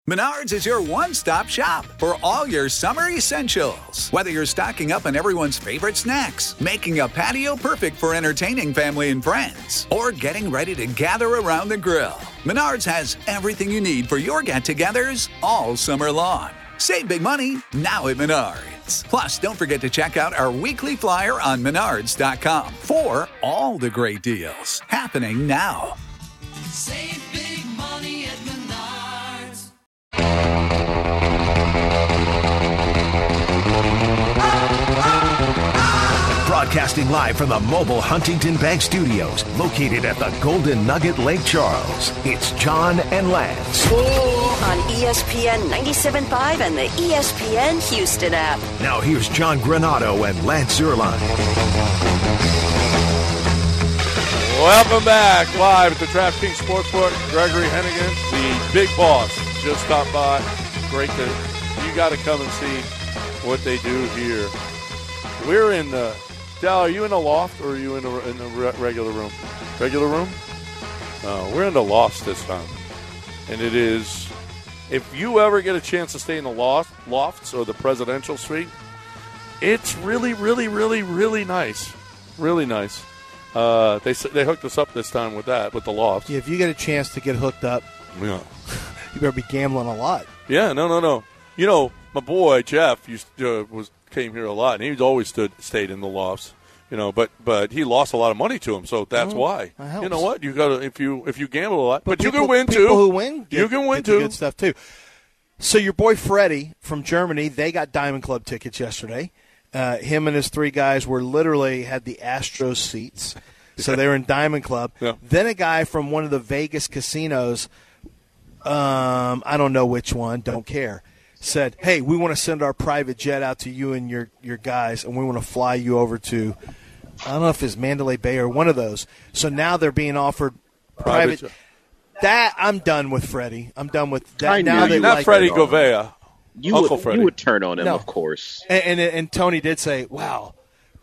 Menards is your one-stop shop for all your summer essentials. Whether you're stocking up on everyone's favorite snacks, making a patio perfect for entertaining family and friends, or getting ready to gather around the grill, Menards has everything you need for your get-togethers all summer long. Save big money now at Menards. Plus, don't forget to check out our weekly flyer on Menards.com for all the great deals happening now. Save big money at Menards. Broadcasting live from the mobile Huntington Bank Studios, located at the Golden Nugget Lake Charles, it's John and Lance. On ESPN 97.5 and the ESPN Houston app. Now here's John Granado and Lance Zierlein. Welcome back live at the DraftKings Sportsbook. Gregory Hennigan, the big boss, just stopped by. Great that you got to come and see what they do here. We're in the Dal, are you in the loft or are you in the regular room? Regular room? We're in the loft this time. And it is, if you ever get a chance to stay in the lofts or the presidential suite, it's really, really, really, really nice. Really nice. They hooked us up this time with that, with the lofts. Yeah, if you get a chance to get hooked up, yeah. You better be gambling a lot. Yeah, no. You know, my boy Jeff came here a lot, and he's always stayed in the lofts. You know, but he lost a lot of money to him, so that's why. That you know what? You got to if you gamble a lot, but you people, can win too. People who win, you can win too. Good stuff too. So your boy Freddie from Germany, they got Diamond Club tickets yesterday. Him and his three guys were literally had the Astros seats, so they were in Diamond Club. Yeah. Then a guy from one of the Vegas casinos, I don't know which one, don't care, said, hey, we want to send our private jet out to you and your guys, and we want to fly you over to, I don't know if it's Mandalay Bay or one of those. So now they're being offered private. That I'm done with Freddie. I'm done with that. Now they not like Freddie Govea. Uncle Freddie. You would turn on him, No. of course. And Tony did say, wow,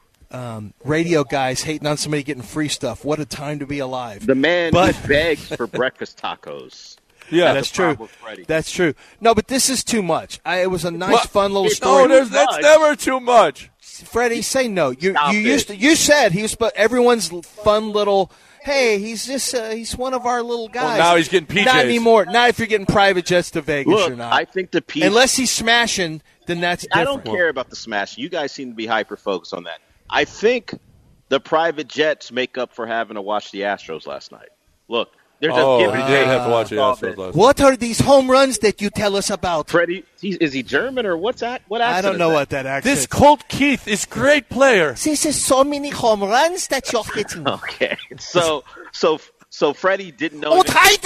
radio guys hating on somebody getting free stuff. What a time to be alive. The man who begs for breakfast tacos. Yeah, that's true. That's true. No, but this is too much. It was a nice, fun little story. No, that's never too much. Freddie, say no. You said he was everyone's fun little. Hey, he's just he's one of our little guys. Well, now he's getting PJs. Not anymore. Not if you're getting private jets to Vegas. Look, or not. I think the unless he's smashing, then that's different. I don't care about the smashing. You guys seem to be hyper focused on that. I think the private jets make up for having to watch the Astros last night. Look. There's a give and he did take. have to watch the Astros last night. What are these home runs that you tell us about? Freddie, is he German or what's that? What accent? I don't know what that accent is. This Colt Keith is a great player. This is so many home runs that you're hitting. Okay, so Freddie didn't know.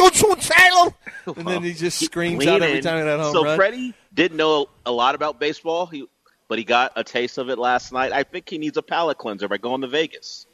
And then he just screams out every time that home run. So Freddie didn't know a lot about baseball, but he got a taste of it last night. I think he needs a palate cleanser by going to Vegas.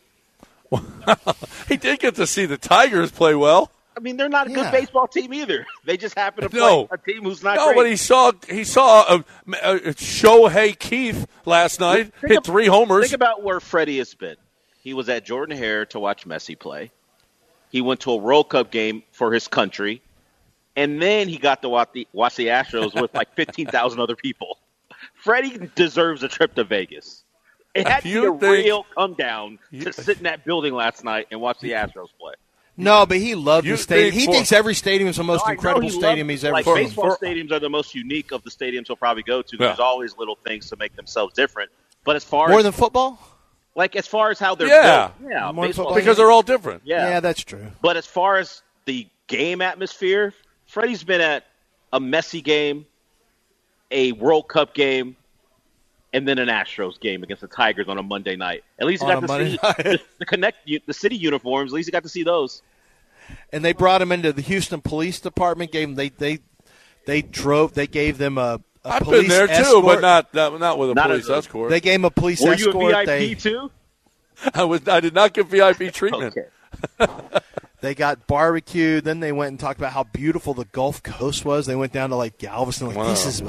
He did get to see the Tigers play well. I mean, they're not a good baseball team either. They just happen to play a team who's not great. No, but he saw Shohei Keith last night hit 3 homers. Think about where Freddie has been. He was at Jordan-Hare to watch Messi play. He went to a World Cup game for his country. And then he got to watch the Astros with like 15,000 other people. Freddie deserves a trip to Vegas. It had to be a real come down to sit in that building last night and watch the Astros play. No, but he loved the stadium. He thinks every stadium is the most incredible stadium he's ever seen. seen. Baseball stadiums are the most unique of the stadiums he'll probably go to. There's always little things to make themselves different. But as far more than football? Like as far as how they're built. Yeah, more football. Because they're all different. Yeah, that's true. But as far as the game atmosphere, Freddie's been at a Messi game, a World Cup game, and then an Astros game against the Tigers on a Monday night. At least he got to see the city uniforms. At least he got to see those. And they brought him into the Houston Police Department. Gave them they gave them a I've police been there escort. too, but not with a police escort. They gave him a police escort. Were you a VIP too? I did not get VIP treatment. Okay. They got barbecued. Then they went and talked about how beautiful the Gulf Coast was. They went down to like Galveston. This is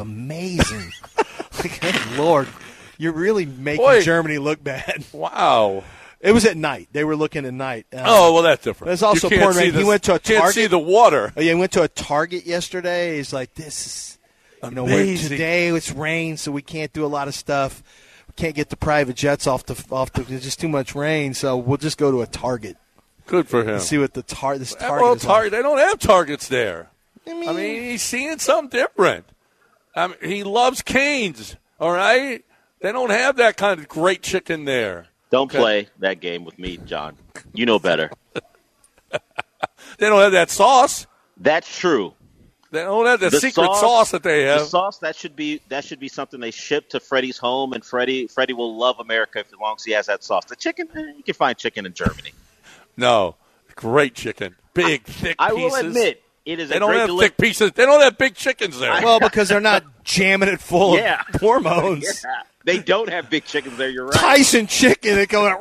amazing. Good Lord, you're really making Germany look bad. Wow. It was at night. They were looking at night. Oh, well, that's different. There's also You can't pouring rain. see He went to a Can't Target. see the water. Oh, yeah, he went to a Target yesterday. He's like, this is, Amazing. today it's rain, so we can't do a lot of stuff. We can't get the private jets off the. There's just too much rain, so we'll just go to a Target Good for him. and see what this Target Well, is like. They don't have Targets there. I mean, I mean, he's seeing something different. I mean, he loves Cane's, all right? They don't have that kind of great chicken there. Don't play that game with me, John. You know better. They don't have that sauce. That's true. They don't have the secret sauce that they have. The sauce that should be something they ship to Freddie's home, and Freddie will love America as long as he has that sauce. The chicken, you can find chicken in Germany. No, great chicken, big thick I pieces. will admit it is. They don't have thick pieces. They don't have big chickens there. well, because they're not jamming it full Yeah. of hormones. Yeah, they don't have big chickens there. You're right. Tyson chicken, they go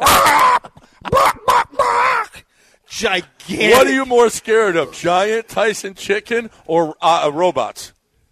gigantic. What are you more scared of, giant Tyson chicken or robots?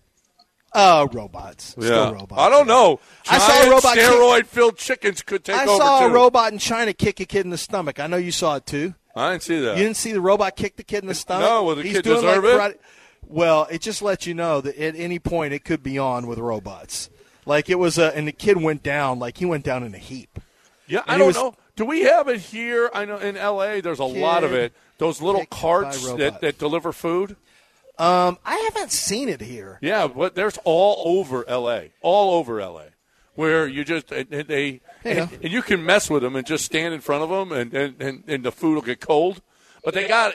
Robots. Still robots. I don't know. I Giant saw a robot steroid-filled chickens could take I over, saw too. a robot in China kick a kid in the stomach. I know you saw it too. I didn't see that. You didn't see the robot kick the kid in the stomach? No, well, the He's kid doing deserve like it? Well, it just lets you know that at any point it could be on with robots. Like it was and the kid went down, like he went down in a heap. Yeah, And I he don't was- know. Do we have it here? I know in L.A. there's a lot of it. Those little kicked by carts robot. that deliver food. I haven't seen it here. Yeah, but there's all over L.A. Where you just and you can mess with them and just stand in front of them and the food will get cold. But they got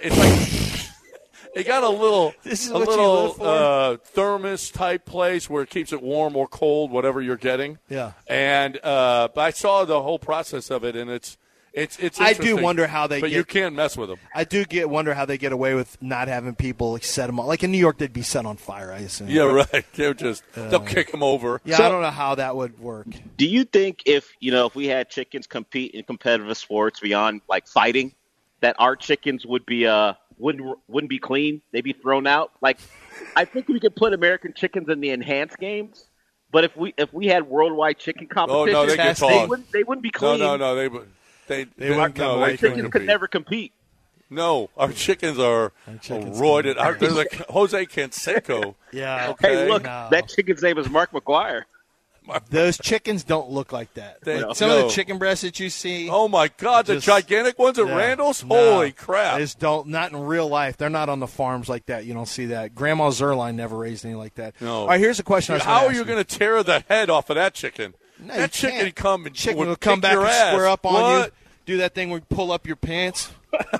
they got a little This is what you live for? thermos type place where it keeps it warm or cold, whatever you're getting. Yeah. And but I saw the whole process of it, and it's I do interesting, wonder how they but get- you can't mess with them. I do wonder how they get away with not having people like set them on. Like in New York, they'd be set on fire, I assume. Yeah, right. They'll kick them over. Yeah, I don't know how that would work. Do you think if we had chickens compete in competitive sports beyond like fighting, that our chickens would be wouldn't be clean? They'd be thrown out. Like, I think we could put American chickens in the enhanced games, but if we had worldwide chicken competition, Oh, no, they get tossed. they wouldn't be clean. No, they wouldn't come away they clean. couldn't Chickens could compete. never compete. No, our chickens are chickens roided. They're like Jose Canseco. Yeah. Okay. Hey, look, No. that chicken's name is Mark McGuire. Those chickens don't look like that. They Some of the don't. chicken breasts that you see. Oh my God, the Just- gigantic ones at Yeah. Randall's. No, Holy crap! They just don't. Not in real life. They're not on the farms like that. You don't see that. Grandma Zerline never raised any like that. No. All right, here's a question. How are you going to tear the head off of that chicken? No, that you chicken can't. would come and Chicken would will come kick back your and ass. square up on What? you. Do that thing where you pull up your pants.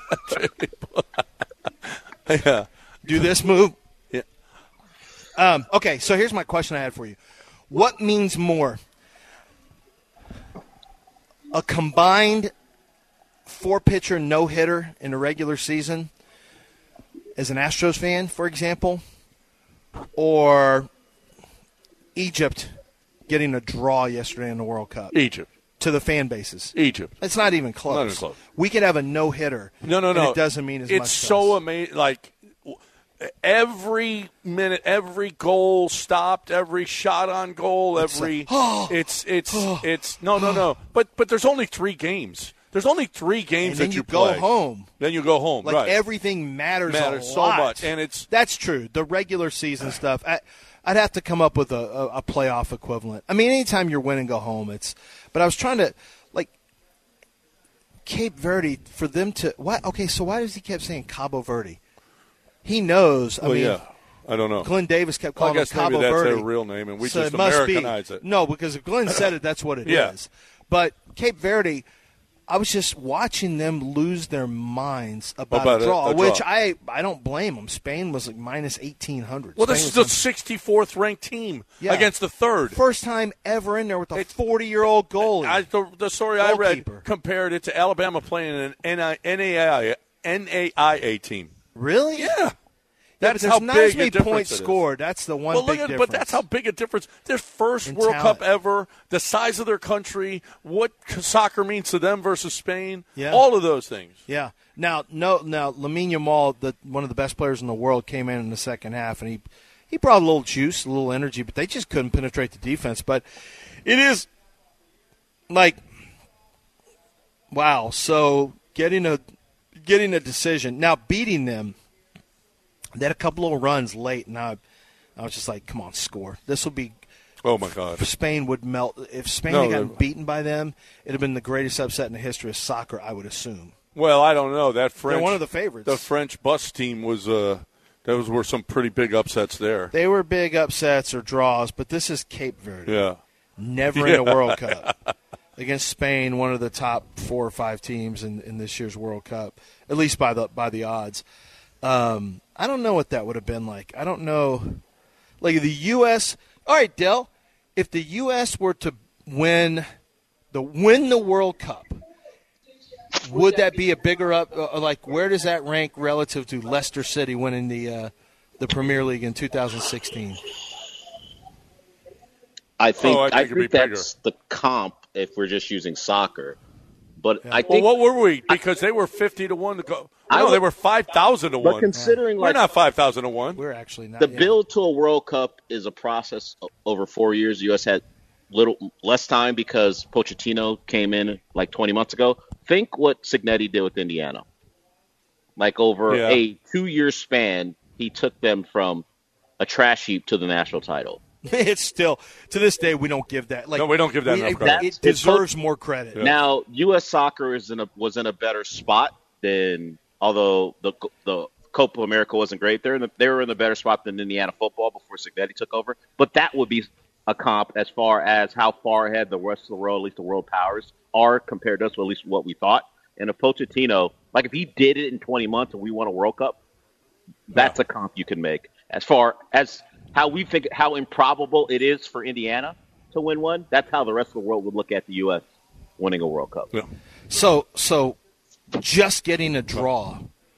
Yeah. Do this move. Yeah. Okay, so here's my question I had for you. What means more? A combined 4-pitcher no-hitter in the regular season as an Astros fan, for example, or Egypt getting a draw yesterday in the World Cup Egypt. to the fan bases? Egypt. It's not even close. Not even close. We could have a no-hitter. No. And it doesn't mean as much. It's to so us. amazing. Like every minute, every goal stopped, every shot on goal, every it's no. But there's only 3 games. There's only 3 games And then that you play. go home. Then you go home. Like right. everything matters a so lot. much, and it's That's true. The regular season stuff, I'd have to come up with a playoff equivalent. I mean, anytime you're winning, go home. But I was trying to, like, Cape Verde, for them to, why? Okay, so why does he keep saying Cabo Verde? He knows. I mean, yeah. I don't know. Glenn Davis kept Well, I calling it guess maybe Cabo that's Verde. their real name, and we So just it must Americanize be. it. No, because if Glenn said it, that's what it is. Yeah. But Cape Verde, I was just watching them lose their minds about About a draw, a draw. which I don't blame them. Spain was like minus 1,800. Well, Spain this is was the 64th ranked team Yeah. against the 3rd. first time ever in there with a 40-year-old goalie. The story I read Goalkeeper. compared it to Alabama playing an NAIA team. Really? Yeah. That's That's how how not big as a many difference points it is. scored. That's the one Well, big look at, difference. but that's how big a difference. Their first In World talent. Cup ever, the size of their country, what soccer means to them versus Spain, Yeah. all of those things. Yeah. Now Lamine Yamal, one of the best players in the world, came in the second half, and he brought a little juice, a little energy, but they just couldn't penetrate the defense. But it is like Wow. So getting a decision. Now beating them, they had a couple of runs late, and I was just like, come on, score. This will be – oh, my God. Spain would melt. If Spain had gotten beaten by them, it would have been the greatest upset in the history of soccer, I would assume. Well, I don't know. They're one of the favorites. The French bus team was those were some pretty big upsets there. They were big upsets or draws, but this is Cape Verde. Yeah. Never in a World Cup. Against Spain, one of the top 4 or 5 teams in this year's World Cup, at least by the odds. I don't know what that would have been like. I don't know. Like the U.S. All right, Dell, if the U.S. were to win the World Cup, would that be a bigger up? Like, where does that rank relative to Leicester City winning the Premier League in 2016? I think it'd be that's the comp if we're just using soccer. But I think what were we? Because they were 50-1 to go. No, they were 5,000 to 1. But considering we're not 5,000 to 1. We're actually not. The build to a World Cup is a process over 4 years. The U.S. had less time because Pochettino came in like 20 months ago. Think what Cignetti did with Indiana. Like over a 2-year span, he took them from a trash heap to the national title. It's still, to this day, we don't give that. Like, no, we don't give that enough credit. It deserves more credit. Yeah. Now, U.S. soccer was in a better spot than, although the Copa America wasn't great, they were in a better spot than Indiana football before Cignetti took over. But that would be a comp as far as how far ahead the rest of the world, at least the world powers, are compared to us, or at least what we thought. And if Pochettino, like if he did it in 20 months and we won a World Cup, that's a comp you can make. As far as how we think, how improbable it is for Indiana to win one, that's how the rest of the world would look at the U.S. winning a World Cup. Yeah. So just getting a draw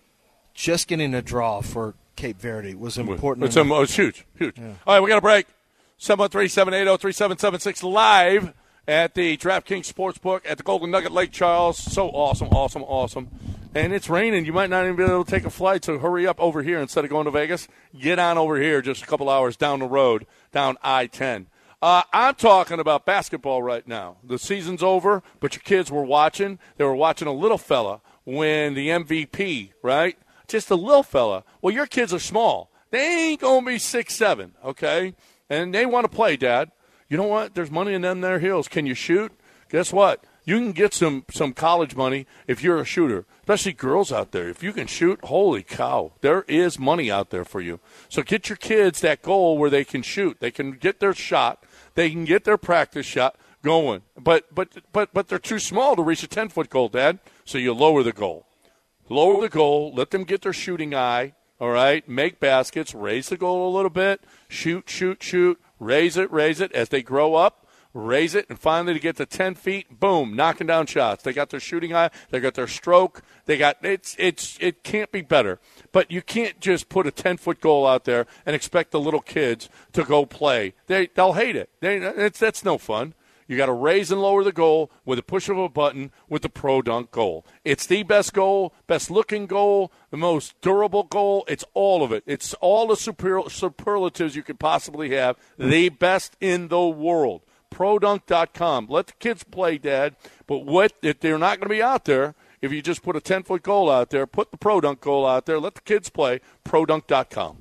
for Cape Verde was important. It's huge. Yeah. All right, we got a break. 713-780-3776 live at the DraftKings Sportsbook at the Golden Nugget Lake Charles. So awesome. And it's raining. You might not even be able to take a flight, so hurry up over here instead of going to Vegas. Get on over here just a couple hours down the road, down I-10. I'm talking about basketball right now. The season's over, but your kids were watching. They were watching a little fella win the MVP, right? Just a little fella. Well, your kids are small. They ain't going to be 6'7", okay? And they want to play, Dad. You know what? There's money in them there hills. Can you shoot? Guess what? You can get some college money if you're a shooter, especially girls out there. If you can shoot, holy cow, there is money out there for you. So get your kids that goal where they can shoot. They can get their shot. They can get their practice shot going. But they're too small to reach a 10-foot goal, Dad. So you lower the goal. Lower the goal. Let them get their shooting eye, all right? Make baskets. Raise the goal a little bit. Shoot. Raise it as they grow up. Raise it, and finally to get to 10 feet, boom, knocking down shots. They got their shooting eye. They got their stroke. They got it can't be better. But you can't just put a 10-foot goal out there and expect the little kids to go play. They'll hate it. That's no fun. You got to raise and lower the goal with a push of a button with the Pro Dunk goal. It's the best goal, best-looking goal, the most durable goal. It's all of it. It's all the superlatives you could possibly have. The best in the world. ProDunk.com. Let the kids play, Dad. But if they're not going to be out there, if you just put a 10-foot goal out there, put the Pro Dunk goal out there, let the kids play. ProDunk.com.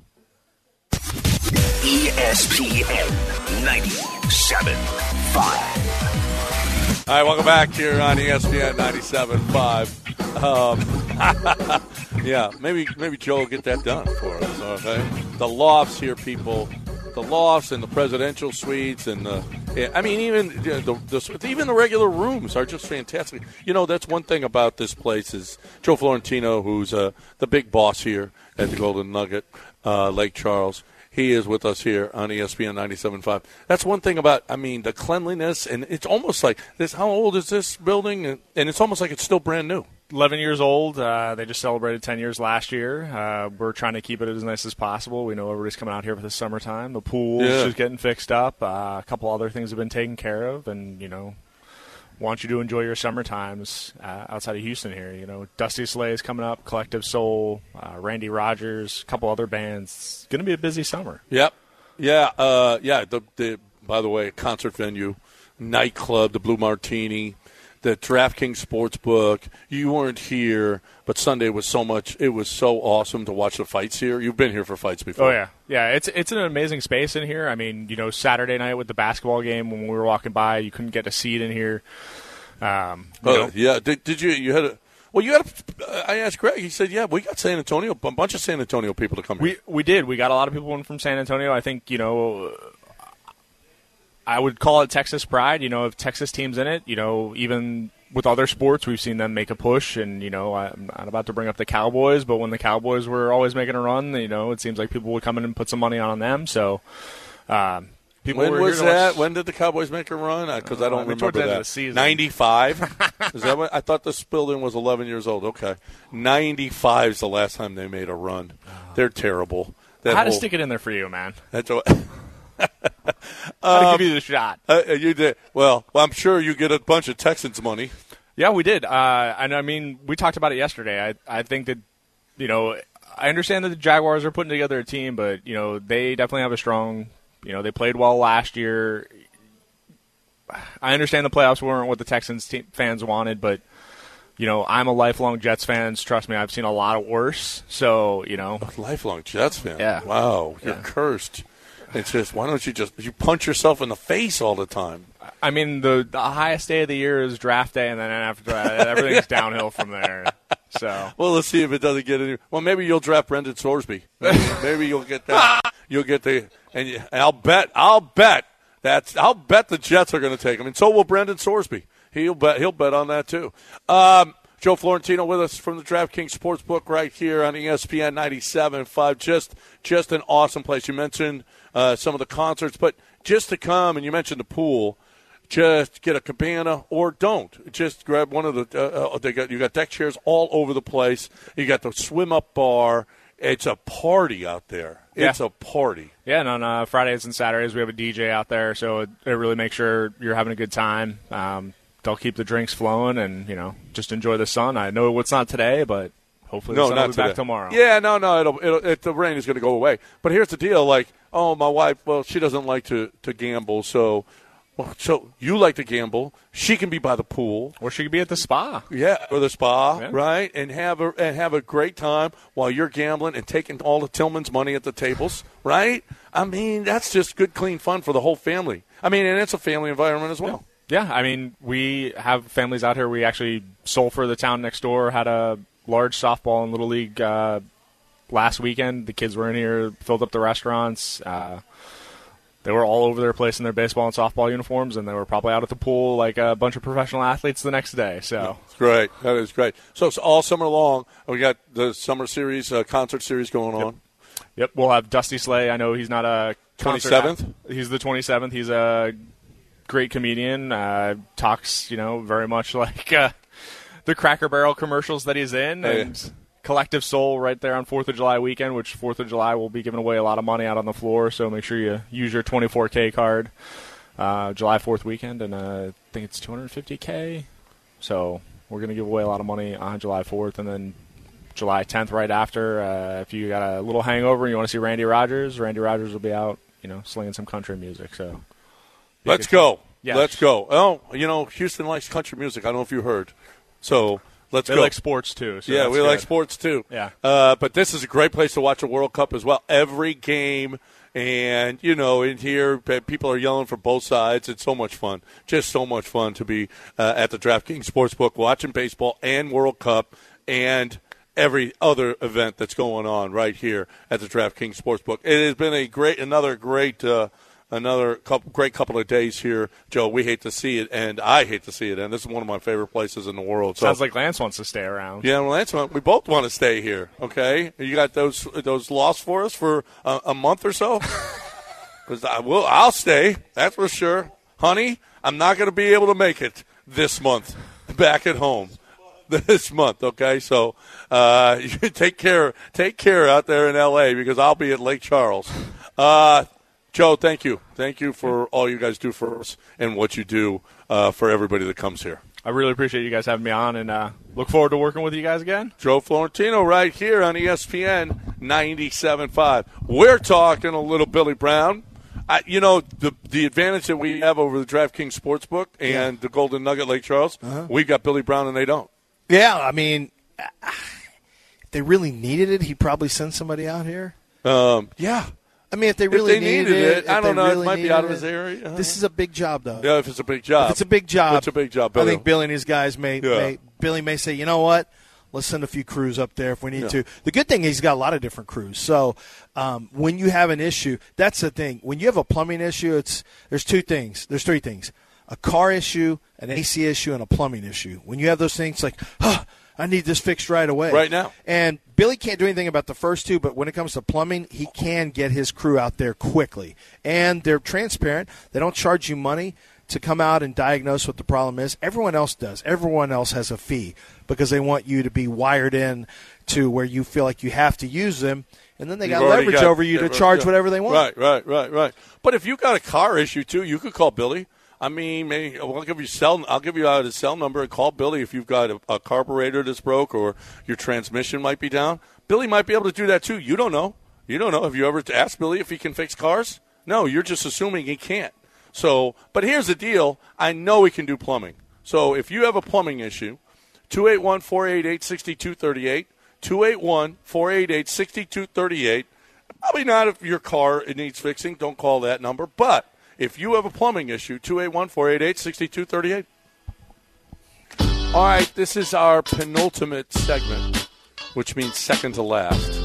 ESPN 97.5. All right, welcome back here on ESPN 97.5. Yeah, maybe Joe will get that done for us. Okay, the lofts here, people. The lofts and the presidential suites and even the regular rooms are just fantastic. You know, that's one thing about this place is Joe Florentino, who's the big boss here at the Golden Nugget, Lake Charles. He is with us here on ESPN 97.5. That's one thing about, the cleanliness, and it's almost like this. How old is this building? And it's almost like it's still brand new. 11 years old. They just celebrated 10 years last year. We're trying to keep it as nice as possible. We know everybody's coming out here for the summertime. The pool's just getting fixed up. A couple other things have been taken care of, and, want you to enjoy your summer times outside of Houston here. Dusty Slay is coming up, Collective Soul, Randy Rogers, a couple other bands. It's going to be a busy summer. Yep. Yeah. By the way, concert venue, nightclub, the Blue Martini, the DraftKings Sportsbook. You weren't here, but Sunday was so much. It was so awesome to watch the fights here. You've been here for fights before. Oh, yeah. It's an amazing space in here. I mean, Saturday night with the basketball game when we were walking by, you couldn't get a seat in here. Yeah. Did you? You had a. Well, I asked Greg. He said, "Yeah, we got San Antonio, a bunch of San Antonio people to come here." We did. We got a lot of people in from San Antonio. I think I would call it Texas pride. If Texas teams in it, even with other sports, we've seen them make a push. And I'm not about to bring up the Cowboys, but when the Cowboys were always making a run, it seems like people would come in and put some money on them. So. When was that? When did the Cowboys make a run? Because I don't remember that. End of the season. 95? Is that what? I thought this building was 11 years old. Okay. 95 is the last time they made a run. They're terrible. I had to stick it in there for you, man. That's what. I'll give you the shot. You did. Well, I'm sure you get a bunch of Texans money. Yeah, we did. And I mean, we talked about it yesterday. I think that, I understand that the Jaguars are putting together a team, but, they definitely have a strong. They played well last year. I understand the playoffs weren't what the Texans fans wanted, but, I'm a lifelong Jets fan. Trust me, I've seen a lot worse. So, A lifelong Jets fan? Yeah. Wow, you're cursed. It's just, why don't you punch yourself in the face all the time? I mean, the highest day of the year is draft day, and then after that, everything's downhill from there. So, well, let's see if it doesn't get any. Well, maybe you'll draft Brendan Sorsby. Maybe you'll get that. You'll get the, and I'll bet the Jets are going to take him, and so will Brendan Sorsby. He'll bet on that too. Joe Florentino with us from the DraftKings Sportsbook right here on ESPN 97.5. Just an awesome place. You mentioned some of the concerts, but just to come, and you mentioned the pool. Just get a cabana or don't. Just grab one of the. You got deck chairs all over the place. You got the swim up bar. It's a party out there. It's a party. Yeah, and on Fridays and Saturdays we have a DJ out there, so it really makes sure you're having a good time. They'll keep the drinks flowing and just enjoy the sun. I know it's not today, but hopefully the sun will be back tomorrow. Yeah, no, the rain is going to go away. But here's the deal: my wife, she doesn't like to gamble, so. Well, so you like to gamble. She can be by the pool. Or she could be at the spa. Yeah, or the spa, right? And have a great time while you're gambling and taking all of Tillman's money at the tables, right? I mean, that's just good, clean fun for the whole family. I mean, and it's a family environment as well. Yeah, I mean, we have families out here. We actually, Sulphur, the town next door, had a large softball and Little League last weekend. The kids were in here, filled up the restaurants. They were all over their place in their baseball and softball uniforms, and they were probably out at the pool like a bunch of professional athletes the next day. So it's great. That is great. So it's all summer long. We got the summer series, concert series going on. Yep. We'll have Dusty Slay. I know he's not a 27th. He's the 27th. He's a great comedian. Talks, very much like the Cracker Barrel commercials that he's in, and Collective Soul right there on 4th of July weekend, which 4th of July will be giving away a lot of money out on the floor, so make sure you use your 24K card July 4th weekend, and I think it's $250K. So we're going to give away a lot of money on July 4th, and then July 10th right after. If you got a little hangover and you want to see Randy Rogers will be out, slinging some country music. So let's go. Yes. Let's go. Oh, Houston likes country music. I don't know if you heard. So let's go. They like sports, too. So yeah, we like sports, too. Yeah. But this is a great place to watch a World Cup as well. Every game, and, in here, people are yelling for both sides. It's so much fun. Just so much fun to be at the DraftKings Sportsbook watching baseball and World Cup and every other event that's going on right here at the DraftKings Sportsbook. It has been another great couple of days here, Joe. We hate to see it, and I hate to see it, and this is one of my favorite places in the world. Sounds like Lance wants to stay around. Yeah, well, Lance, we both want to stay here, okay? You got those lost for us for a month or so? Because I'll stay, that's for sure. Honey, I'm not going to be able to make it this month back at home. This month, okay? So you take care out there in L.A. because I'll be at Lake Charles. Joe, thank you. Thank you for all you guys do for us and what you do for everybody that comes here. I really appreciate you guys having me on, and look forward to working with you guys again. Joe Florentino right here on ESPN 97.5. We're talking a little Billy Brown. the advantage that we have over the DraftKings Sportsbook and the Golden Nugget Lake Charles, we've got Billy Brown and they don't. Yeah, I mean, if they really needed it, he'd probably send somebody out here. Yeah. I mean, if they really needed it, I don't know. Really it might be out of his area. This is a big job, though. Yeah, if it's a big job. If it's a big job. It's a big job, Billy. I think Billy and his guys Billy may say, you know what? Let's send a few crews up there if we need to. The good thing is he's got a lot of different crews. So when you have an issue, that's the thing. When you have a plumbing issue, there's two things. There's three things. A car issue, an AC issue, and a plumbing issue. When you have those things like, I need this fixed right away. Right now. And Billy can't do anything about the first two, but when it comes to plumbing, he can get his crew out there quickly. And they're transparent. They don't charge you money to come out and diagnose what the problem is. Everyone else does. Everyone else has a fee because they want you to be wired in to where you feel like you have to use them, and then they got leverage over you to charge whatever they want. Right. But if you got a car issue too, you could call Billy. I mean, maybe I'll give you out his cell number and call Billy if you've got a carburetor that's broke or your transmission might be down. Billy might be able to do that too. You don't know. Have you ever asked Billy if he can fix cars? No, you're just assuming he can't. So, but here's the deal. I know he can do plumbing. So if you have a plumbing issue, 281-488-6238, 281-488-6238. Probably not if your car needs fixing. Don't call that number. But if you have a plumbing issue, 281-488-6238. All right, this is our penultimate segment, which means second to last.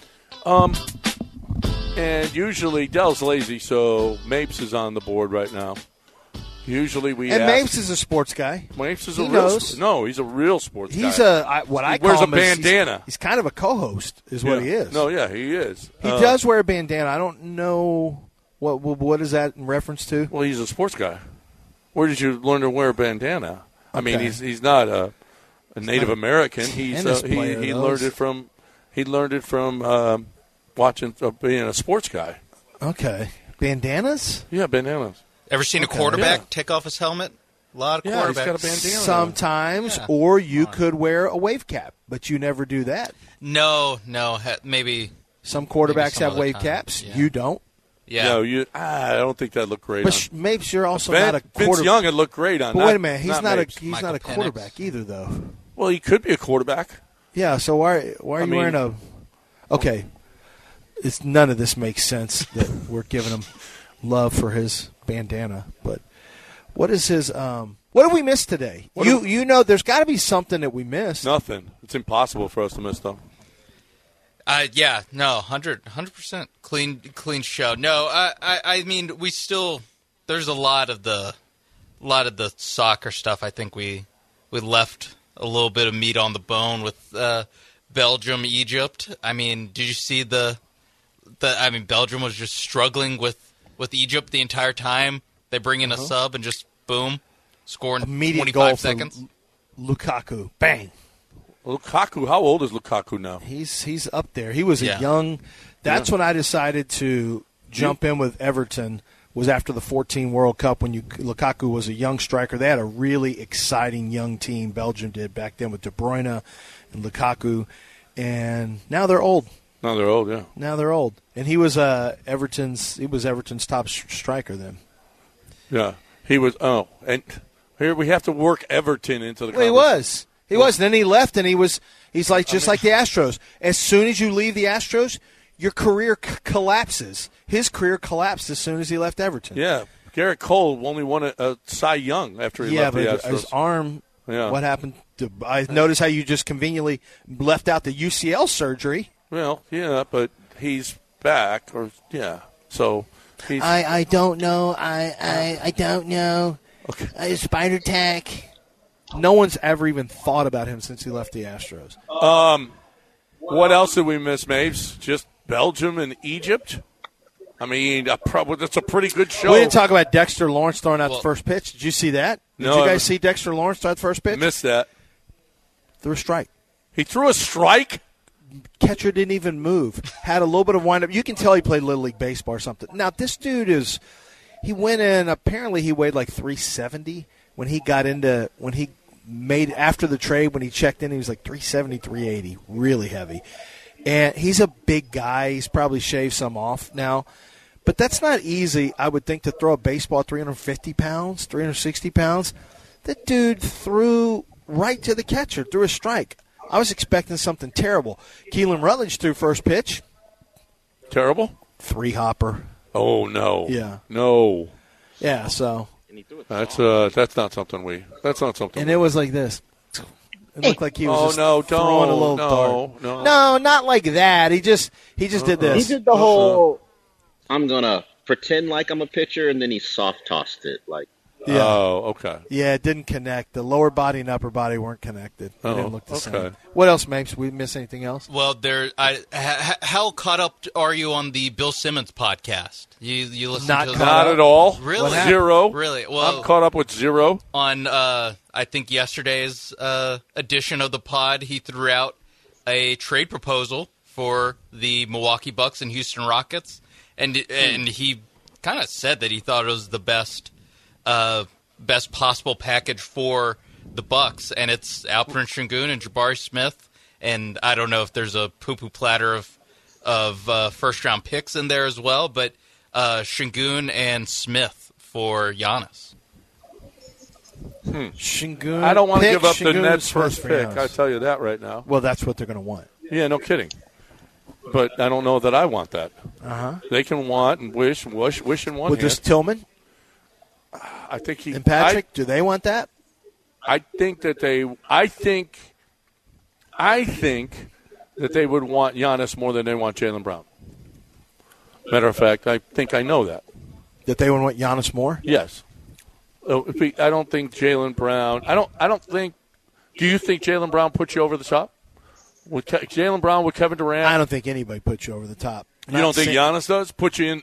And usually Dell's lazy, so Mapes is on the board right now. Usually we and ask, Mapes is a sports guy. Mapes is he a real knows. No, he's a real sports guy. He's what I call wears him a bandana. He's kind of a co-host, is what he is. No, yeah, he is. He does wear a bandana. I don't know what is that in reference to. Well, he's a sports guy. Where did you learn to wear a bandana? Okay. I mean, he's not a Native American. He learned it from watching being a sports guy. Okay, bandanas. Yeah, bandanas. Ever seen a quarterback take off his helmet? A lot of quarterbacks. He's got a bandana. Sometimes, or you could wear a wave cap, but you never do that. No, maybe. Some quarterbacks have wave caps. Yeah. You don't. Yeah. No, I don't think that looked great. But maybe you're also not a quarterback. Vince Young had looked great on. But wait a minute, he's not Michael a quarterback either, though. Well, he could be a quarterback. Yeah. So why are you wearing a? Okay, none of this makes sense that we're giving him love for his bandana. But what is his? What did we miss today? There's got to be something that we missed. Nothing. It's impossible for us to miss them. 100% clean show. No, I mean we still there's a lot of the soccer stuff. I think we left a little bit of meat on the bone with Belgium, Egypt. I mean, did you see Belgium was just struggling with Egypt the entire time. They bring in a sub and just boom, score in immediate 25 seconds. Lukaku, bang. Lukaku, how old is Lukaku now? He's up there. He was a young. That's when I decided to jump in with Everton. Was after the 2014 World Cup when Lukaku was a young striker. They had a really exciting young team. Belgium did back then with De Bruyne and Lukaku, and now they're old. Now they're old, yeah. Now they're old, and he was Everton's top striker then. Yeah, he was. Oh, and here we have to work Everton into the. Well, he was. He was. Then he left, and he's like like the Astros. As soon as you leave the Astros, your career collapses. His career collapsed as soon as he left Everton. Yeah, Garrett Cole only won a Cy Young after he left the Astros. His arm. Yeah. What happened? I noticed how you just conveniently left out the UCL surgery. Well, yeah, but he's back, So he's. I don't know. I don't know. Okay. Spider tack. No one's ever even thought about him since he left the Astros. What else did we miss, Maves? Just Belgium and Egypt? I mean, that's a pretty good show. We didn't talk about Dexter Lawrence throwing out the first pitch. Did you see that? Did you guys see Dexter Lawrence throw out the first pitch? Missed that. Threw a strike. He threw a strike? Catcher didn't even move. Had a little bit of wind-up. You can tell he played Little League Baseball or something. Now, this dude he went in, apparently he weighed like 370 when he made after the trade. When he checked in, he was like 370, 380, really heavy. And he's a big guy. He's probably shaved some off now. But that's not easy, I would think, to throw a baseball 350 pounds, 360 pounds. That dude threw right to the catcher, threw a strike. I was expecting something terrible. Keelan Rutledge threw first pitch. Terrible? 3-hopper. Oh, no. Yeah. No. Yeah, so. That's not something That's not something. And it was like this. It looked like he was throwing a little dart. No, not like that. He just did this. He did the whole, I'm going to pretend like I'm a pitcher, and then he soft tossed it. Like, Yeah. Oh, okay. Yeah, it didn't connect. The lower body and upper body weren't connected. It didn't look the same. What else, Mapes? We miss anything else? Well, how caught up are you on the Bill Simmons podcast? You listen Not to Not at all. Really? Zero. Really? Well, I'm caught up with zero. On I think yesterday's edition of the pod, he threw out a trade proposal for the Milwaukee Bucks and Houston Rockets, and he kind of said that he thought it was the best possible package for the Bucks, and it's Alperen Sengun and Jabari Smith, and I don't know if there's a poo-poo platter of first-round picks in there as well, but Sengun and Smith for Giannis. Sengun. I don't want to give up Sengun the Nets' Smith first for pick. Giannis. I tell you that right now. Well, that's what they're going to want. Yeah, no kidding. But I don't know that I want that. They can want and wish in one Well, hand. just Tillman I think he and Patrick, do they want that? I think that they would want Giannis more than they want Jaylen Brown. Matter of fact, I think I know that. That they would want Giannis more? Yes. I don't think Jaylen Brown. I don't think. Do you think Jaylen Brown puts you over the top? With Jaylen Brown with Kevin Durant? I don't think anybody puts you over the top. You don't think Giannis does? Put you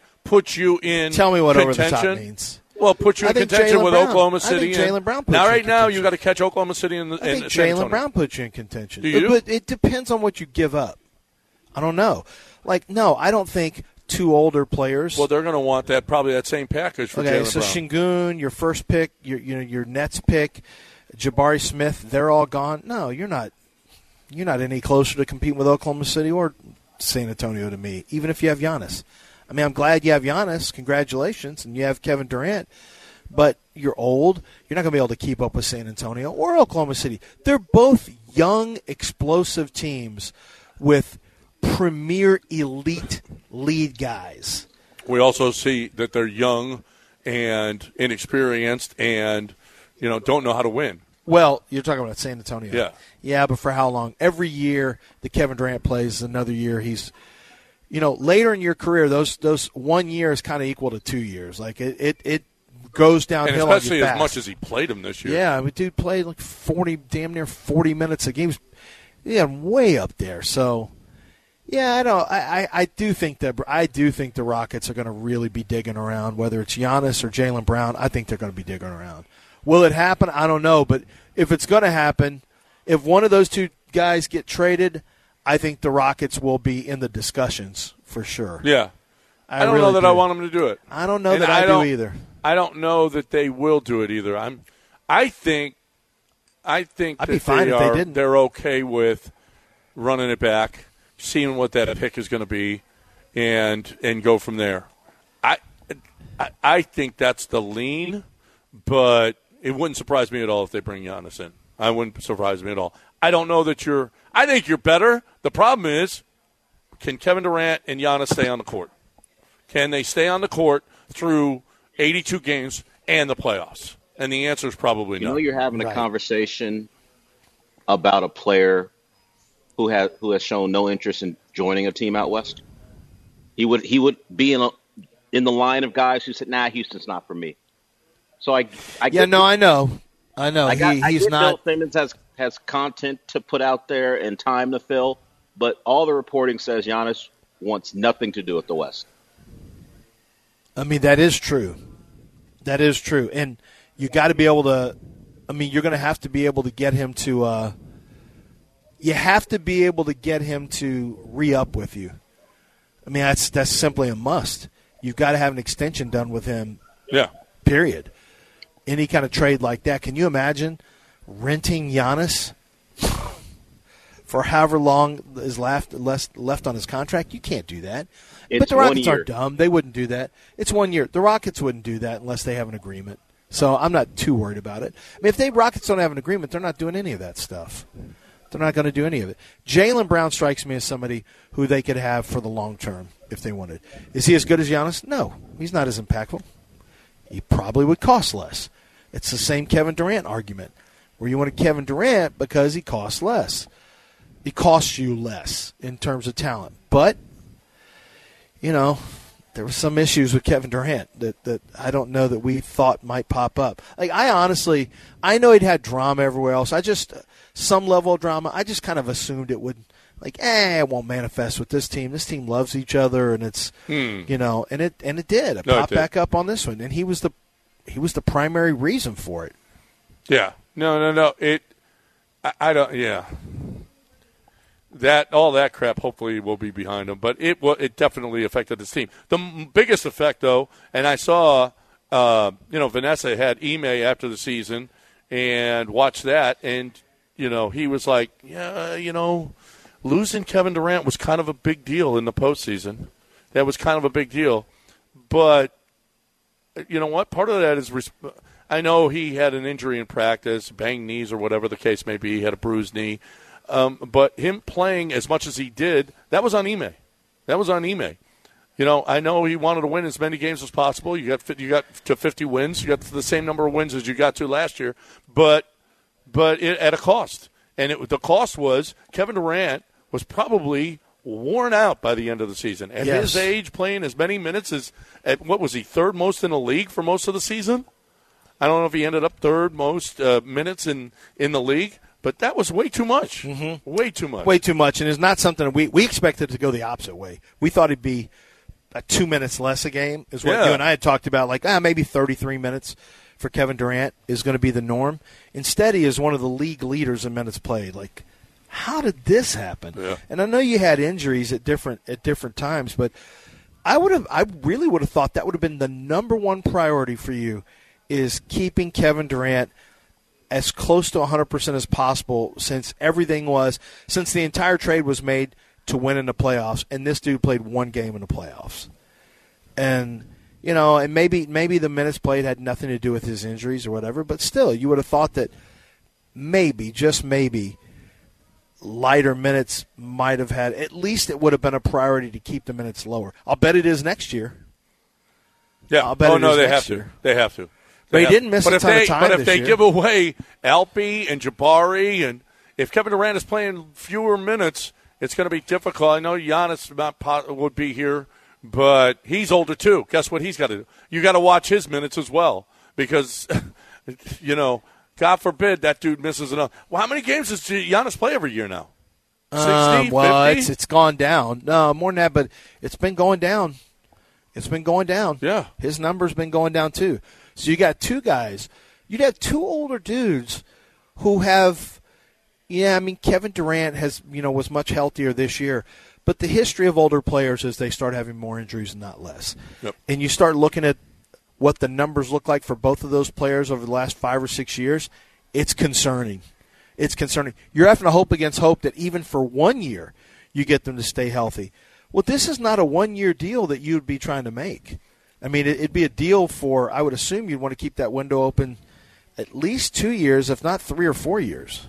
in. Tell me what contention? over the top means. Well, put you in contention with Oklahoma City. I think Jaylen Brown puts now, you right in now, contention. you got to catch Oklahoma City and I think San Antonio. Jaylen Brown puts you in contention. Do you? But it depends on what you give up. I don't know. No, I don't think two older players. Well, they're going to want probably that same package for Jaylen Brown. So Sengun, your first pick, your Nets pick, Jabari Smith, they're all gone. No, you're not any closer to competing with Oklahoma City or San Antonio to me, even if you have Giannis. I mean, I'm glad you have Giannis. Congratulations. And you have Kevin Durant. But you're old. You're not going to be able to keep up with San Antonio or Oklahoma City. They're both young, explosive teams with premier elite lead guys. We also see that they're young and inexperienced and, don't know how to win. Well, you're talking about San Antonio. Yeah. Yeah, but for how long? Every year that Kevin Durant plays, another year he's later in your career, those 1 year is kind of equal to 2 years. Like it goes downhill. And especially on you fast. as much as he played him this year. Yeah, I mean, dude played like damn near 40 minutes a game. Yeah, way up there. So, yeah, I do think the Rockets are going to really be digging around, whether it's Giannis or Jaylen Brown. I think they're going to be digging around. Will it happen? I don't know, but if it's going to happen, if one of those two guys get traded, I think the Rockets will be in the discussions for sure. Yeah. I don't really know that I want them to do it. I don't know that I do either. I don't know that they will do it either. I think I'd be that fine if they didn't. They're okay with running it back, seeing what that pick is going to be, and go from there. I think that's the lean, but it wouldn't surprise me at all if they bring Giannis in. I wouldn't surprise me at all. I don't know that I think you're better. The problem is, can Kevin Durant and Giannis stay on the court? Can they stay on the court through 82 games and the playoffs? And the answer is probably no. You're having a conversation about a player who has shown no interest in joining a team out west. He would be in the line of guys who said, "Nah, Houston's not for me." So I know. He's not. Bill Simmons has content to put out there and time to fill, but all the reporting says Giannis wants nothing to do with the West. I mean, that is true. That is true. And you got to be able to – I mean, you're going to have to be able to get him to you have to be able to get him to re-up with you. I mean, that's simply a must. You've got to have an extension done with him. Yeah. Period. Any kind of trade like that. Can you imagine renting Giannis for however long is left on his contract. You can't do that. It's but the Rockets 1 year. aren't dumb. They wouldn't do that. It's 1 year. The Rockets wouldn't do that unless they have an agreement. So I'm not too worried about it. I mean, if the Rockets don't have an agreement, they're not doing any of that stuff. They're not going to do any of it. Jaylen Brown strikes me as somebody who they could have for the long term if they wanted. Is he as good as Giannis? No. He's not as impactful. He probably would cost less. It's the same Kevin Durant argument, where you wanted Kevin Durant because he costs less. He costs you less in terms of talent. But, you know, there were some issues with Kevin Durant that I don't know that we thought might pop up. Like, I know he'd had drama everywhere else. Some level of drama, I just kind of assumed it would, it won't manifest with this team. This team loves each other, and it's, you know, and it did. It popped back up on this one, and he was the primary reason for it. Yeah. No. I don't, yeah. All that crap hopefully will be behind him, but it definitely affected this team. The biggest effect, though, and I saw, Vanessa had Ime after the season and watched that, and, he was like, losing Kevin Durant was kind of a big deal in the postseason. That was kind of a big deal. But you know what? Part of that is I know he had an injury in practice, banged knees or whatever the case may be. He had a bruised knee. But him playing as much as he did, that was on Ime. I know he wanted to win as many games as possible. You got to 50 wins. You got to the same number of wins as you got to last year. But at a cost. And the cost was Kevin Durant was probably worn out by the end of the season. At his age, playing as many minutes as what was he, third most in the league for most of the season? I don't know if he ended up third most minutes in the league, but that was way too much. Mm-hmm. Way too much. Way too much, and it's not something we expected to go the opposite way. We thought it'd be 2 minutes less a game is what you and I had talked about, maybe 33 minutes for Kevin Durant is going to be the norm. Instead, he is one of the league leaders in minutes played. How did this happen? Yeah. And I know you had injuries at different times, but I really would have thought that would have been the number one priority for you, is keeping Kevin Durant as close to 100% as possible, since the entire trade was made to win in the playoffs, and this dude played one game in the playoffs. And and maybe the minutes played had nothing to do with his injuries or whatever, but still, you would have thought that maybe, just maybe, lighter minutes might have had, at least it would have been a priority to keep the minutes lower. I'll bet it is next year. Yeah. I'll bet they have to. They have to. But he didn't miss a ton of time. But if they give away Alpi and Jabari, and if Kevin Durant is playing fewer minutes, it's going to be difficult. I know Giannis would be here, but he's older too. Guess what he's got to do? You got to watch his minutes as well, because, God forbid that dude misses another. Well, how many games does Giannis play every year now? 60, 50? It's gone down. No, more than that, but it's been going down. Yeah. His number's been going down too. So you got two guys. You'd have two older dudes who have, Kevin Durant was much healthier this year. But the history of older players is they start having more injuries and not less. Yep. And you start looking at what the numbers look like for both of those players over the last 5 or 6 years, it's concerning. You're having to hope against hope that even for 1 year you get them to stay healthy. Well, this is not a 1-year deal that you'd be trying to make. I mean, it'd be a deal for, I would assume you'd want to keep that window open at least 2 years, if not 3 or 4 years.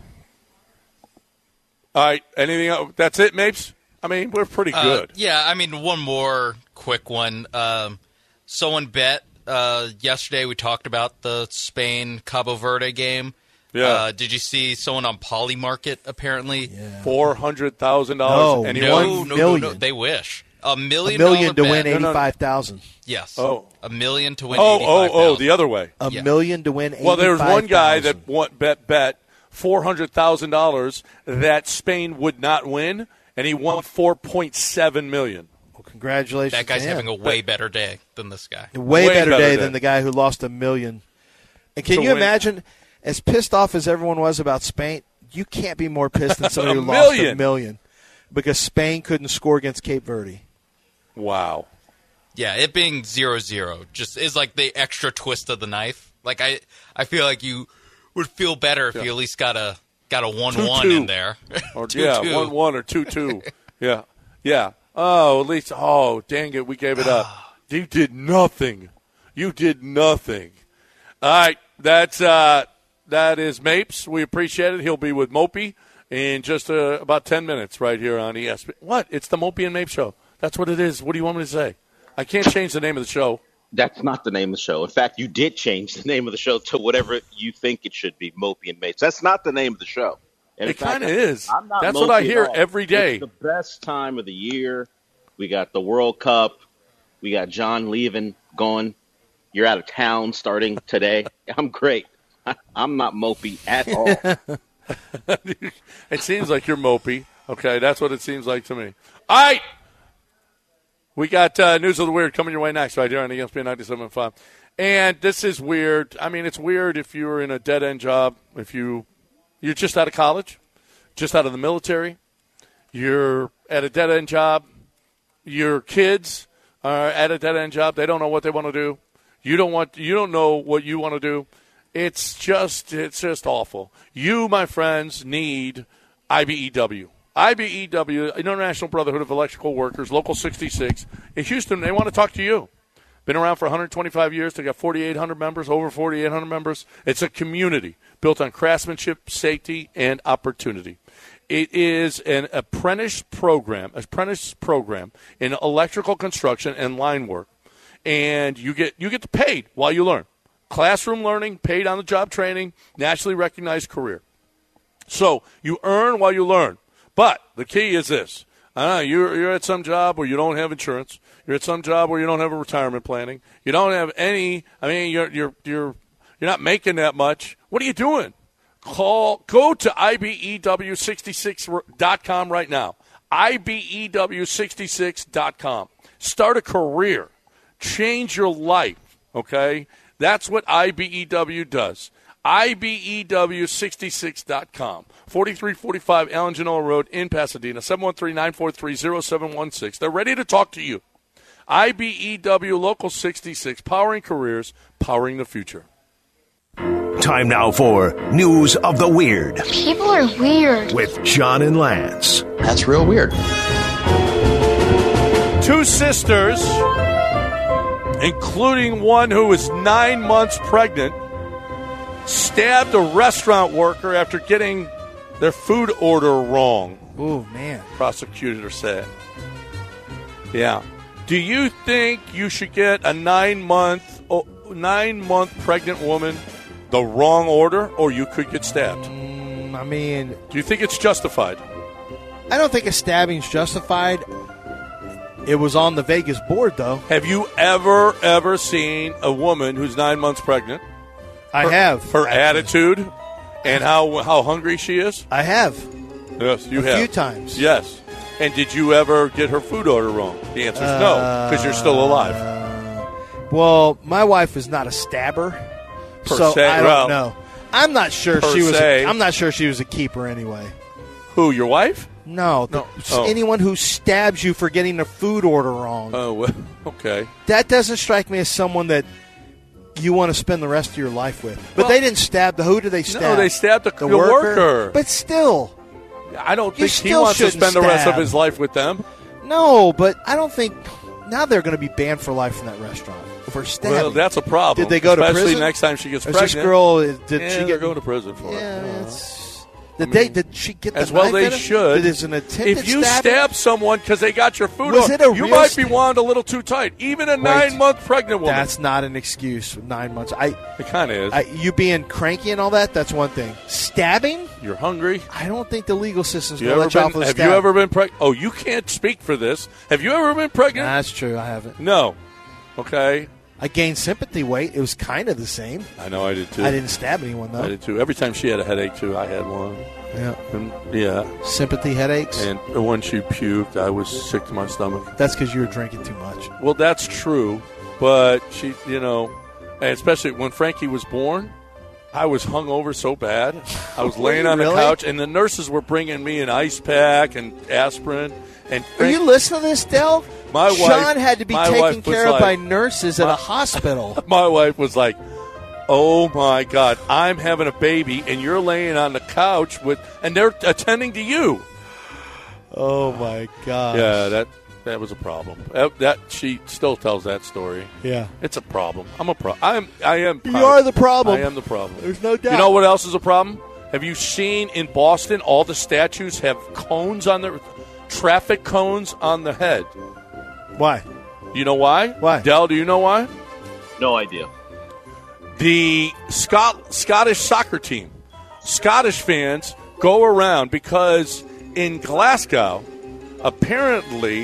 All right. Anything else? That's it, Mapes? I mean, we're pretty good. One more quick one. Someone bet yesterday, we talked about the Spain-Cabo Verde game. Yeah. Did you see someone on Polymarket, apparently? Yeah. $400,000. No, and no, they wish. $1 million to win 85,000. Yes. Oh. $1 million to win 85,000. Oh, the other way. $1 million to win 85,000. Well, there was one guy that bet $400,000 that Spain would not win, and he won $4.7 million. Well, congratulations. That guy's having a way better day than this guy. Way better day than the guy who lost $1 million. And can you imagine, as pissed off as everyone was about Spain, you can't be more pissed than somebody who lost $1 million because Spain couldn't score against Cape Verde. Wow. Yeah, it being 0-0 just is like the extra twist of the knife. I feel like you would feel better if you at least got a got a 1-1 in there. Or 1-1 or 2-2. Yeah. Oh, at least. Oh, dang it, we gave it up. You did nothing. All right, that is Mapes. We appreciate it. He'll be with Mopey in just about 10 minutes right here on ESPN. What? It's the Mopey and Mapes show. That's what it is. What do you want me to say? I can't change the name of the show. That's not the name of the show. In fact, you did change the name of the show to whatever you think it should be, Mopey and Mapes. That's not the name of the show. And it kind of is. That's what I hear every day. It's the best time of the year. We got the World Cup. We got John leaving, going. You're out of town starting today. I'm great. I'm not mopey at all. It seems like you're mopey. Okay, that's what it seems like to me. All right. We got News of the Weird coming your way next right here on ESPN 97.5. And this is weird. I mean, it's weird if you're in a dead-end job, if you're just out of college, just out of the military, you're at a dead-end job, your kids are at a dead-end job, they don't know what they want to do. You don't know what you want to do. It's just awful. You, my friends, need IBEW. IBEW, International Brotherhood of Electrical Workers, Local 66. In Houston, they want to talk to you. Been around for 125 years. They got 4,800 members, over 4,800 members. It's a community built on craftsmanship, safety, and opportunity. It is an apprentice program in electrical construction and line work. And you get paid while you learn. Classroom learning, paid on-the-job training, nationally recognized career. So you earn while you learn. But the key is this. You're at some job where you don't have insurance. You're at some job where you don't have a retirement planning. You don't have any. I mean, you're not making that much. What are you doing? Go to IBEW66.com right now. IBEW66.com. Start a career. Change your life, okay? That's what IBEW does. IBEW66.com. 4345 Allen Genoa Road in Pasadena, 713-943-0716. They're ready to talk to you. IBEW Local 66, powering careers, powering the future. Time now for News of the Weird. People are weird. With John and Lance. That's real weird. Two sisters, including one who was 9 months pregnant, stabbed a restaurant worker after getting their food order wrong. Oh, man. Prosecutor said. Yeah. Do you think you should get a 9 month pregnant woman the wrong order, or you could get stabbed? I mean, do you think it's justified? I don't think a stabbing's justified. It was on the Vegas board, though. Have you ever seen a woman who's 9 months pregnant? I have. Her attitude and how hungry she is? I have. Yes, you have. A few times. Yes. And did you ever get her food order wrong? The answer is no, because you're still alive. Well, my wife is not a stabber, so I don't know. I'm not sure she was. I'm not sure she was a keeper anyway. Who? Your wife? No. Anyone who stabs you for getting a food order wrong. Oh, well, okay. That doesn't strike me as someone that you want to spend the rest of your life with. But they didn't stab who did they stab? No, they stabbed the worker. But still, I don't think he wants to spend the rest of his life with them. No, but I don't think now they're going to be banned for life from that restaurant for stabbing. Well, that's a problem. Did they go to prison? Especially next time she gets pregnant. This girl, did she get go to prison for it? Did she get the as well? knife They should. It is an attempted if you stabbing? stab someone because they got your food, you might be wound a little too tight. Even a 9 month pregnant woman. That's not an excuse. 9 months. It kind of is. You being cranky and all that. That's one thing. Stabbing. You're hungry. I don't think the legal system's going to let you off with a stab. Have you ever been pregnant? Oh, you can't speak for this. Have you ever been pregnant? That's true. I haven't. No. Okay. I gained sympathy weight. It was kind of the same. I know, I did too. I didn't stab anyone, though. I did too. Every time she had a headache, too, I had one. Yeah. And, yeah. Sympathy headaches? And when she puked, I was sick to my stomach. That's because you were drinking too much. Well, that's true. But she, and especially when Frankie was born, I was hungover so bad. I was laying on the couch, and the nurses were bringing me an ice pack and aspirin. And Are you listening to this, Del? Sean had to be taken care of by nurses at a hospital. My wife was like, Oh, my God. I'm having a baby, and you're laying on the couch and they're attending to you. Oh, my God. Yeah, that was a problem. She still tells that story. Yeah. It's a problem. I am. You are the problem. I am the problem. There's no doubt. You know what else is a problem? Have you seen in Boston all the statues have cones on their traffic cones on the head? Why? You know why? Why? Del, do you know why? No idea. The Scottish soccer team, Scottish fans go around because in Glasgow, apparently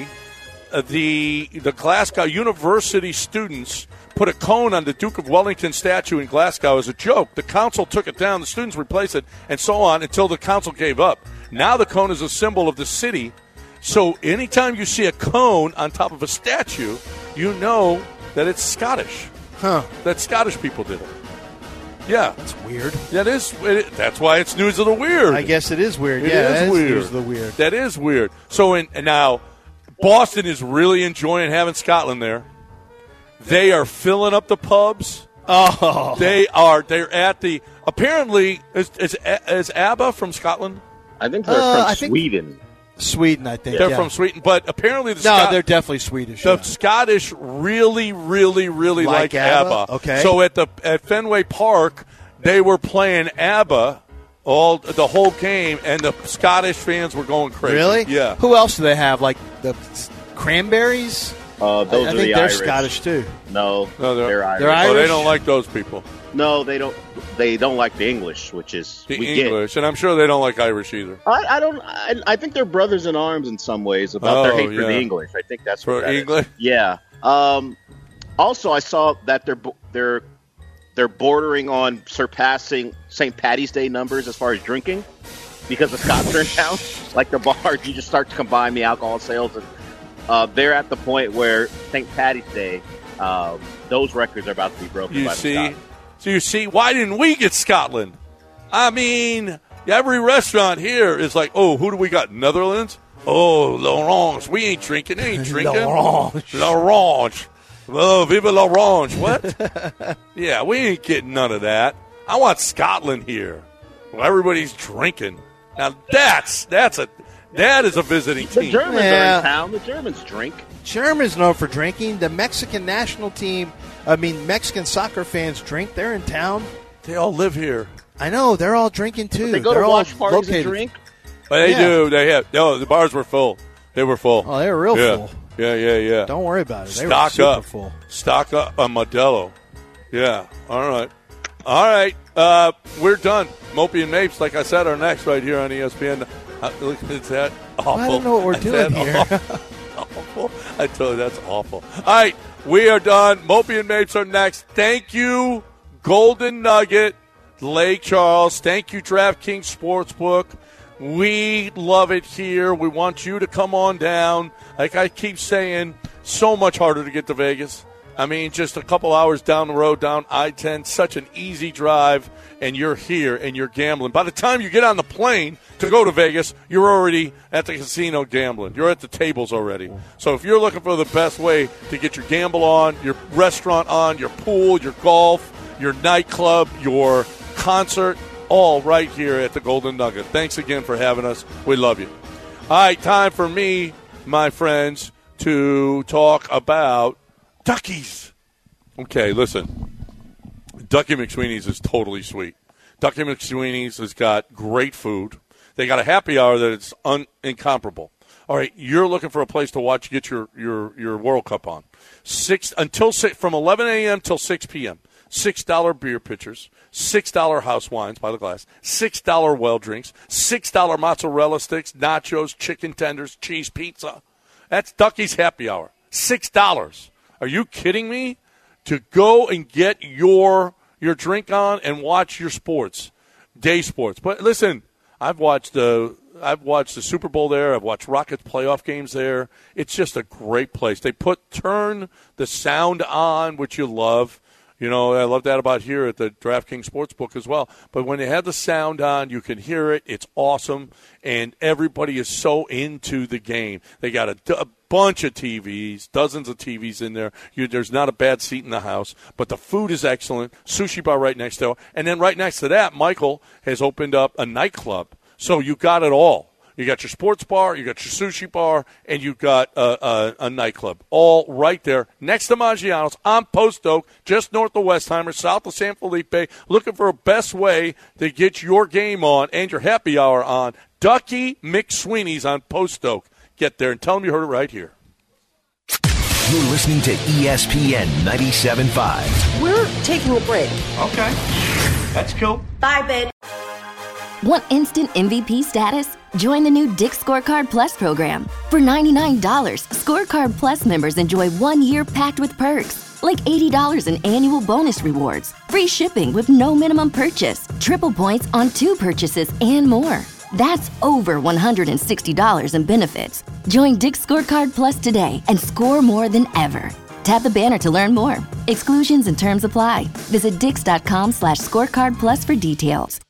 the Glasgow University students put a cone on the Duke of Wellington statue in Glasgow as a joke. The council took it down, the students replaced it, and so on until the council gave up. Now the cone is a symbol of the city. So anytime you see a cone on top of a statue, you know that it's Scottish. Huh. That Scottish people did it. Yeah. That's weird. That's why it's news of the weird. I guess it is weird. It is weird. News of the weird. That is weird. So and now Boston is really enjoying having Scotland there. They are filling up the pubs. Oh. They're at the apparently is ABBA from Scotland? I think they're from Sweden. Sweden, I think. They're from Sweden, but apparently they're definitely Swedish. The Scottish really, really, really like ABBA. Okay. So at Fenway Park, they were playing ABBA the whole game, and the Scottish fans were going crazy. Really? Yeah. Who else do they have? Like the Cranberries? Those I are think the they're Irish. Scottish too. No, they're Irish. They're Irish? Oh, they don't like those people. No, they don't. They don't like the English, which is The English, and I'm sure they don't like Irish either. I don't. I think they're brothers in arms in some ways about their hate for the English. I think that's what that is. English. Yeah. Also, I saw that they're bordering on surpassing St. Paddy's Day numbers as far as drinking because the Scots are in town. Like the bars, you just start to combine the alcohol sales, and they're at the point where St. Paddy's Day, those records are about to be broken. by the Scots. So you see, why didn't we get Scotland? I mean, every restaurant here is like, oh, who do we got? Netherlands? Oh, l'orange. We ain't drinking. They ain't drinking. L'orange. Oh, vive l'orange. What? Yeah, we ain't getting none of that. I want Scotland here. Well, everybody's drinking. Now, that is a visiting team. The Germans are in town. The Germans drink. Germans known for drinking. The Mexican national team, Mexican soccer fans drink. They're in town. They all live here. I know. They're all drinking, too. They go they're to watch all parties located. and drink. But they do. They have. No, the bars were full. They were full. Oh, they were real full. Yeah. Don't worry about it. They Stock were super up. full. Stock up on Modelo. Yeah. All right. We're done. Mopey and Mapes, like I said, are next right here on ESPN. Is that awful? I don't know what we're doing here. Awful. I told you that's awful. All right, we are done. Mopey and Mapes are next. Thank you, Golden Nugget, Lake Charles. Thank you, DraftKings Sportsbook. We love it here. We want you to come on down. Like I keep saying, so much harder to get to Vegas. I mean, just a couple hours down the road, down I-10, such an easy drive, and you're here and you're gambling. By the time you get on the plane to go to Vegas, you're already at the casino gambling. You're at the tables already. So if you're looking for the best way to get your gamble on, your restaurant on, your pool, your golf, your nightclub, your concert, all right here at the Golden Nugget. Thanks again for having us. We love you. All right, time for me, my friends, to talk about Duckies. Okay, listen. Ducky McSweeney's is totally sweet. Ducky McSweeney's has got great food. They got a happy hour that it's incomparable. All right, you're looking for a place to watch, get your World Cup on. From 11 a.m. till 6 p.m. $6 beer pitchers, $6 house wines by the glass, $6 well drinks, $6 mozzarella sticks, nachos, chicken tenders, cheese pizza. That's Ducky's happy hour. $6. Are you kidding me? To go and get your drink on and watch your sports, day sports. But listen, I've watched the Super Bowl there. I've watched Rockets playoff games there. It's just a great place. They turn the sound on, which you love. You know, I love that about here at the DraftKings Sportsbook as well. But when they have the sound on, you can hear it. It's awesome, and everybody is so into the game. They got a bunch of TVs, dozens of TVs in there. There's not a bad seat in the house, but the food is excellent. Sushi bar right next door. And then right next to that, Michael has opened up a nightclub. So you got it all. You got your sports bar, you got your sushi bar, and you got a nightclub. All right there next to Maggiano's on Post Oak, just north of Westheimer, south of San Felipe. Looking for a best way to get your game on and your happy hour on. Ducky McSweeney's on Post Oak. Get there and tell them you heard it right here. You're listening to ESPN 97.5. We're taking a break. Okay. That's cool. Bye, babe. Want instant MVP status? Join the new Dick's Scorecard Plus program. For $99, Scorecard Plus members enjoy 1 year packed with perks, like $80 in annual bonus rewards, free shipping with no minimum purchase, triple points on 2 purchases, and more. That's over $160 in benefits. Join Dick's Scorecard Plus today and score more than ever. Tap the banner to learn more. Exclusions and terms apply. Visit dix.com/scorecardplus for details.